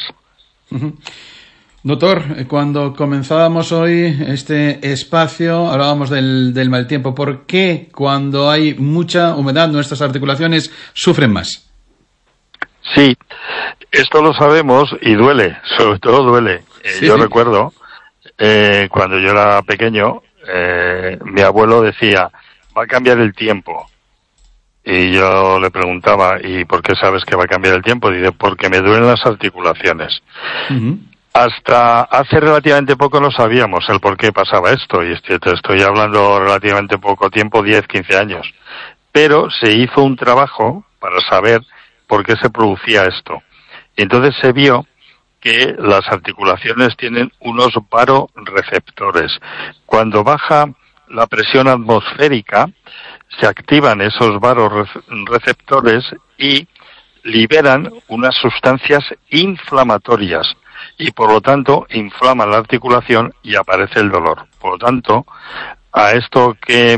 Doctor, cuando comenzábamos hoy este espacio, hablábamos del mal tiempo. ¿Por qué cuando hay mucha humedad nuestras articulaciones sufren más? Sí, esto lo sabemos y duele, sobre todo duele. Sí. Yo recuerdo, cuando yo era pequeño, mi abuelo decía, va a cambiar el tiempo. Y yo le preguntaba, ¿y por qué sabes que va a cambiar el tiempo? Dice, porque me duelen las articulaciones. Hasta hace relativamente poco no sabíamos el por qué pasaba esto, y te estoy hablando relativamente poco tiempo, 10, 15 años. Pero se hizo un trabajo para saber por qué se producía esto. Y entonces se vio que las articulaciones tienen unos varoreceptores. Cuando baja la presión atmosférica, se activan esos varoreceptores y liberan unas sustancias inflamatorias y por lo tanto inflaman la articulación y aparece el dolor. Por lo tanto, a esto que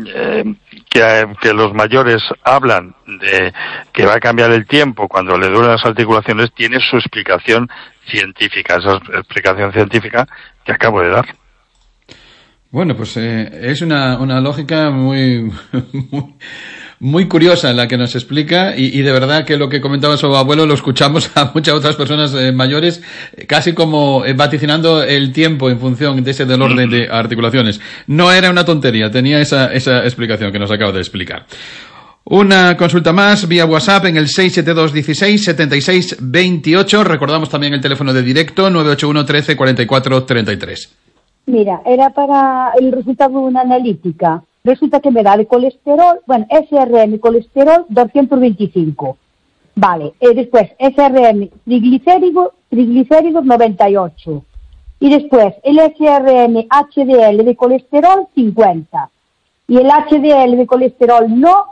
los mayores hablan de que va a cambiar el tiempo cuando le duelen las articulaciones, tiene su explicación científica, esa explicación científica que acabo de dar. Bueno, pues es una lógica muy curiosa la que nos explica y de verdad que lo que comentaba su abuelo lo escuchamos a muchas otras personas mayores, casi como vaticinando el tiempo en función de ese dolor de articulaciones. No era una tontería, tenía esa explicación que nos acaba de explicar. Una consulta más vía WhatsApp en el 672 16 76 28. Recordamos también el teléfono de directo 981 13 44 33. Mira, era para el resultado de una analítica. Resulta que me da el colesterol, bueno, SRM colesterol 225. Vale, después SRM triglicéridos 98. Y después el SRM HDL de colesterol 50. Y el HDL de colesterol no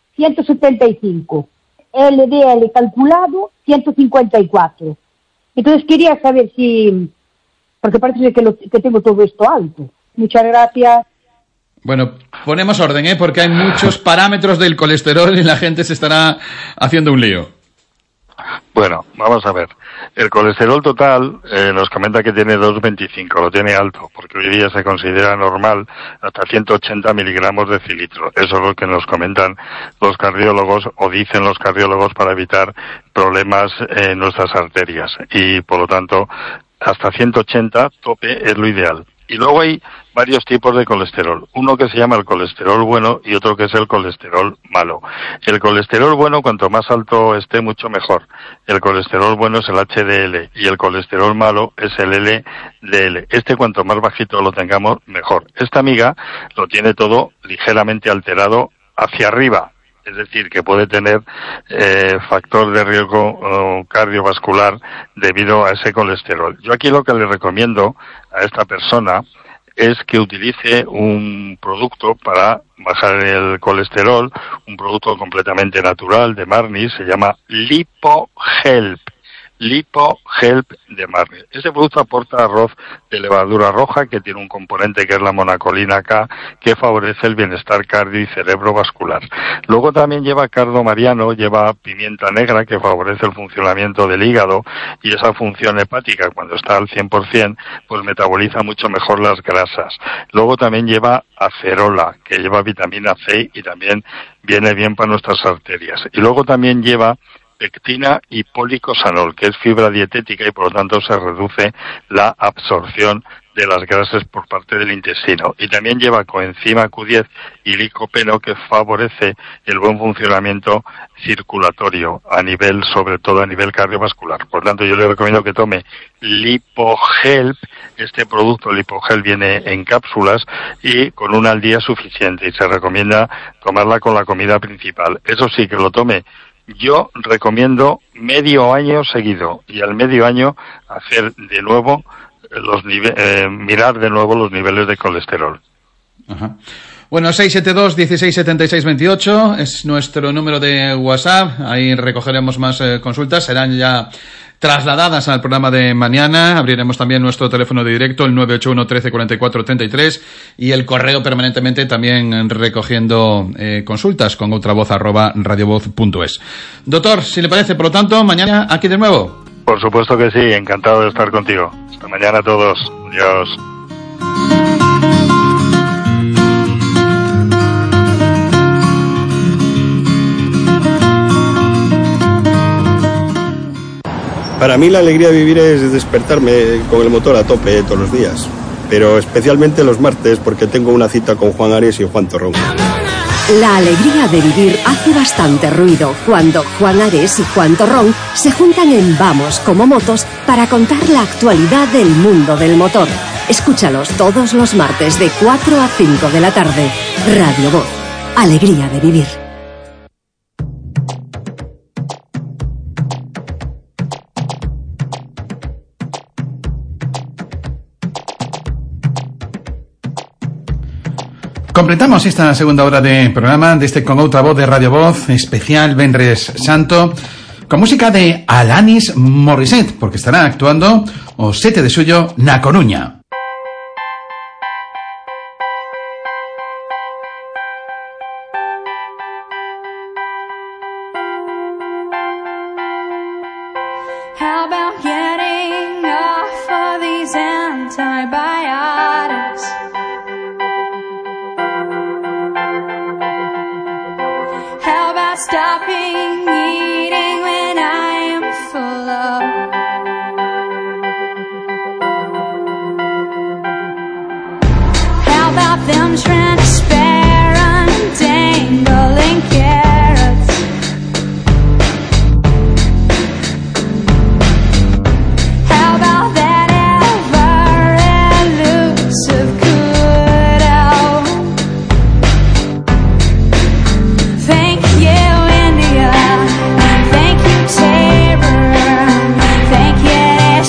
175. LDL calculado 154. Entonces quería saber si... porque parece que tengo todo esto alto. Muchas gracias. Bueno, ponemos orden, porque hay muchos parámetros del colesterol y la gente se estará haciendo un lío. Bueno, vamos a ver. El colesterol total nos comenta que tiene 225, lo tiene alto, porque hoy día se considera normal hasta 180 miligramos de cilitro. Eso es lo que nos comentan los cardiólogos o dicen los cardiólogos para evitar problemas en nuestras arterias. Y por lo tanto, hasta 180 tope es lo ideal. Y luego hay varios tipos de colesterol. Uno que se llama el colesterol bueno y otro que es el colesterol malo. El colesterol bueno, cuanto más alto esté, mucho mejor. El colesterol bueno es el HDL y el colesterol malo es el LDL. Cuanto más bajito lo tengamos, mejor. Esta amiga lo tiene todo ligeramente alterado hacia arriba. Es decir, que puede tener factor de riesgo cardiovascular debido a ese colesterol. Yo aquí lo que le recomiendo a esta persona es que utilice un producto para bajar el colesterol, un producto completamente natural de Marnis, se llama LipoHelp. LipoHelp de Marnis. Este producto aporta arroz de levadura roja que tiene un componente que es la monacolina K que favorece el bienestar cardio y cerebrovascular. Luego también lleva cardo mariano, lleva pimienta negra que favorece el funcionamiento del hígado y esa función hepática cuando está al 100% pues metaboliza mucho mejor las grasas. Luego también lleva acerola que lleva vitamina C y también viene bien para nuestras arterias. Y luego también lleva pectina y policosanol, que es fibra dietética y por lo tanto se reduce la absorción de las grasas por parte del intestino. Y también lleva coenzima Q10 y licopeno, que favorece el buen funcionamiento circulatorio sobre todo a nivel cardiovascular. Por tanto, yo le recomiendo que tome LipoHelp. Este producto LipoHelp viene en cápsulas y con una al día es suficiente, y se recomienda tomarla con la comida principal. Eso sí, que lo tome. Yo recomiendo medio año seguido, y al medio año hacer de nuevo mirar de nuevo los niveles de colesterol. Ajá. Bueno, 672 16 76 28 es nuestro número de WhatsApp. Ahí recogeremos más consultas. Serán ya trasladadas al programa de mañana. Abriremos también nuestro teléfono de directo, el 981 13 44 33, y el correo permanentemente también recogiendo consultas con outravoz@radiovoz.es. Doctor, si le parece, por lo tanto, mañana aquí de nuevo. Por supuesto que sí, encantado de estar contigo. Hasta mañana a todos. Adiós. Para mí la alegría de vivir es despertarme con el motor a tope todos los días, pero especialmente los martes, porque tengo una cita con Juan Ares y Juan Torrón. La alegría de vivir hace bastante ruido cuando Juan Ares y Juan Torrón se juntan en Vamos como Motos para contar la actualidad del mundo del motor. Escúchalos todos los martes de 4 a 5 de la tarde. Radio Voz. Alegría de vivir. Completamos esta segunda hora de programa de este Con Outra Voz de Radio Voz, especial Venres Santo, con música de Alanis Morissette, porque estará actuando o 7 de xullo na Coruña. How about getting off of these antibiotics? How about stopping eating when I am full of? How about them transparent dangling carrots? How about that ever elusive kudo? Thank you, India. Thank you, Tabor. Thank you,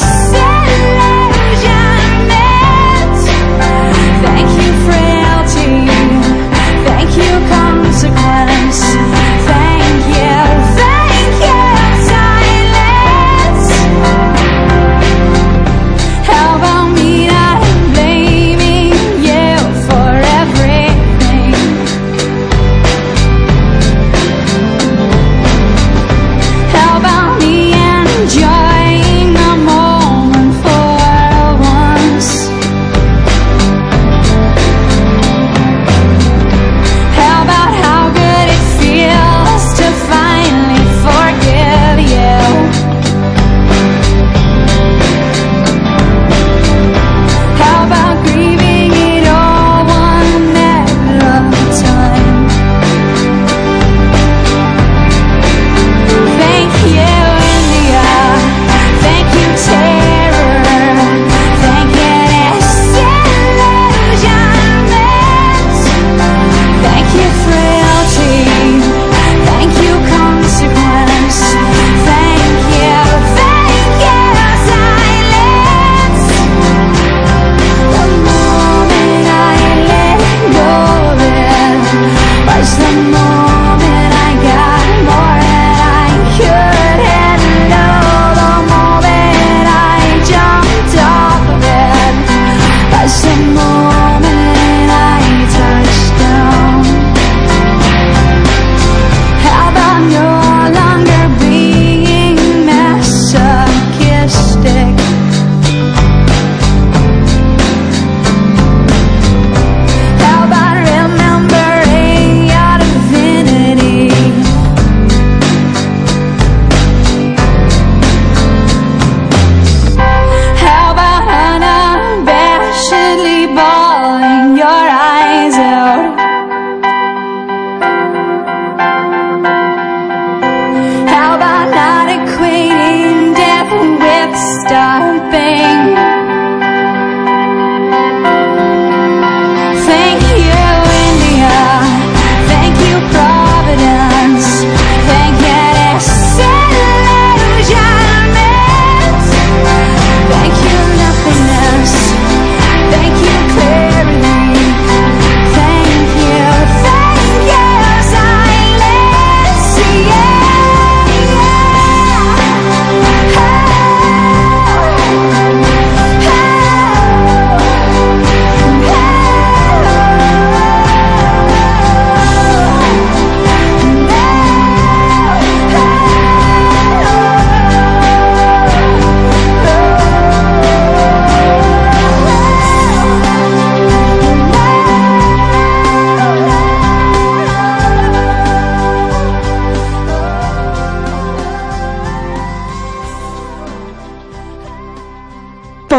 disillusionment. Thank you, frailty.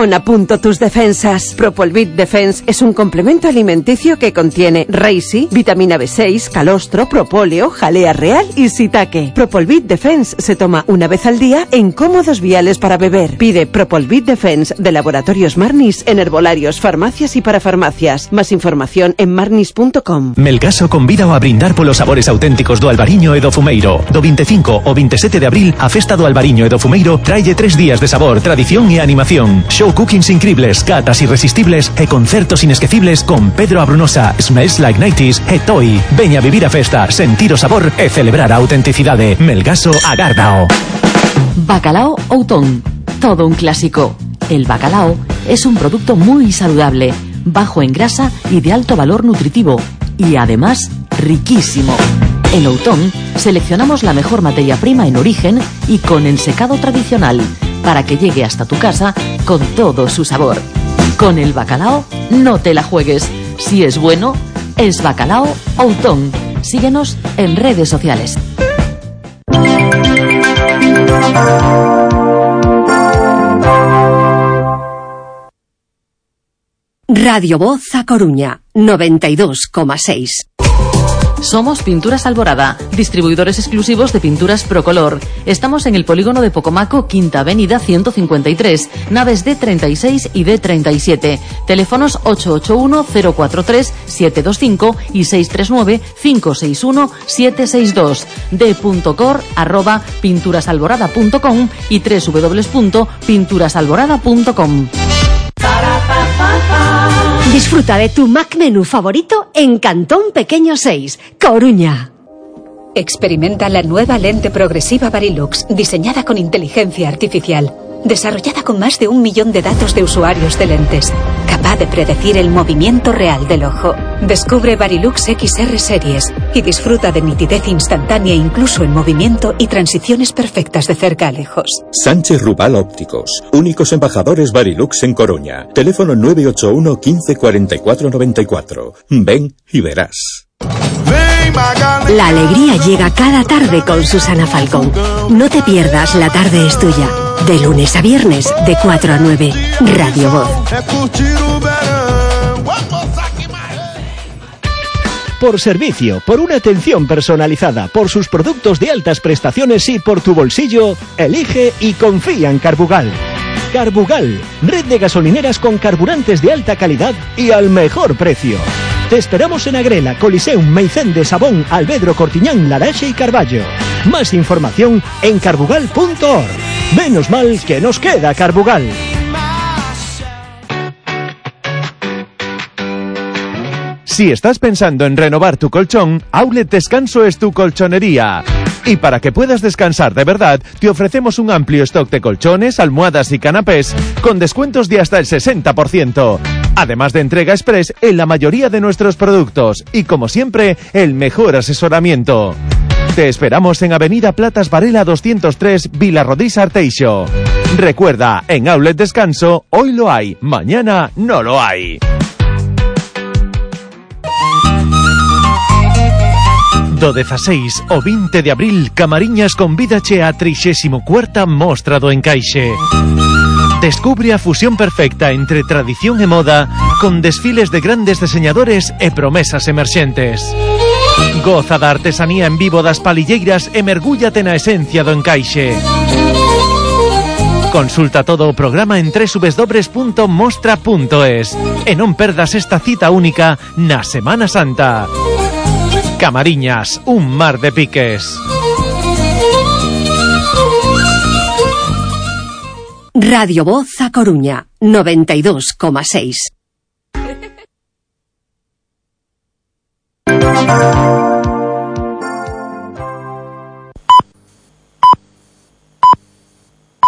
Pon a punto tus defensas. Propolvit Defense es un complemento alimenticio que contiene Reishi, vitamina B6, calostro, propóleo, jalea real y shiitake. Propolvit Defense se toma una vez al día en cómodos viales para beber. Pide Propolvit Defense de Laboratorios Marnis en herbolarios, farmacias y parafarmacias. Más información en marnis.com. Melgaso convida a brindar polos sabores auténticos do Albariño e do Fumeiro. Do 25 ao 27 de abril, a festa do Albariño e do Fumeiro traille 3 días de sabor, tradición e animación. Show cookings increíbles, catas irresistibles e concertos inesquecibles con Pedro Abrunosa, Smells Like 90s e Toy. Veña a vivir a festa, sentir o sabor e celebrar a autenticidade. Melgaso agárdao. Bacalao Outón. Todo un clásico. El bacalao es un producto muy saludable, bajo en grasa y de alto valor nutritivo. Y además, riquísimo. En Outón seleccionamos la mejor materia prima en origen y con ensecado tradicional, para que llegue hasta tu casa con todo su sabor. Con el bacalao no te la juegues. Si es bueno, es Bacalao Outón. Síguenos en redes sociales. Radio Voz a Coruña, 92,6. Somos Pinturas Alborada, distribuidores exclusivos de pinturas Procolor. Estamos en el polígono de Pocomaco, Quinta Avenida 153, naves D36 y D37. Teléfonos 881-043-725 y 639-561-762. d.cor@pinturasalborada.com y www.pinturasalborada.com. Disfruta de tu Mac menú favorito en Cantón Pequeño 6, Coruña. Experimenta la nueva lente progresiva Varilux, diseñada con inteligencia artificial, desarrollada con más de 1 millón de datos de usuarios de lentes, capaz de predecir el movimiento real del ojo. Descubre Varilux XR Series y disfruta de nitidez instantánea incluso en movimiento y transiciones perfectas de cerca a lejos. Sánchez Rubal Ópticos, únicos embajadores Varilux en Coruña. Teléfono 981 15 44 94. Ven y verás. La alegría llega cada tarde con Susana Falcón. No te pierdas La tarde es tuya. De lunes a viernes, de 4 a 9. Radio Voz. Por servicio, por una atención personalizada, por sus productos de altas prestaciones y por tu bolsillo, elige y confía en Carbugal. Carbugal, red de gasolineras con carburantes de alta calidad y al mejor precio. Te esperamos en Agrela, Coliseum, Meicén, Sabón, Alvedro, Cortiñán, Laraxe y Carballo. Más información en carbugal.org. Menos mal que nos queda Carbugal. Si estás pensando en renovar tu colchón, Outlet Descanso es tu colchonería. Y para que puedas descansar de verdad, te ofrecemos un amplio stock de colchones, almohadas y canapés con descuentos de hasta el 60%. Además de entrega express en la mayoría de nuestros productos y, como siempre, el mejor asesoramiento. Te esperamos en Avenida Platas Varela 203, Vilarrodís Arteixo. Recuerda, en Outlet Descanso, hoy lo hay, mañana no lo hay. Do 16 o 20 de abril, Camariñas convídache a 34ª Mostra do Encaixe. Descubre a fusión perfecta entre tradición e moda con desfiles de grandes diseñadores e promesas emerxentes. Goza da artesanía en vivo das palilleiras e mergúllate na esencia do encaixe. Consulta todo o programa en www.mostra.es e non perdas esta cita única na Semana Santa. Camariñas, un mar de piques. Radio Voz a Coruña, 92,6.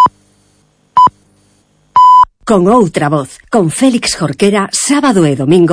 Con outra voz, con Félix Jorquera, sábado e domingo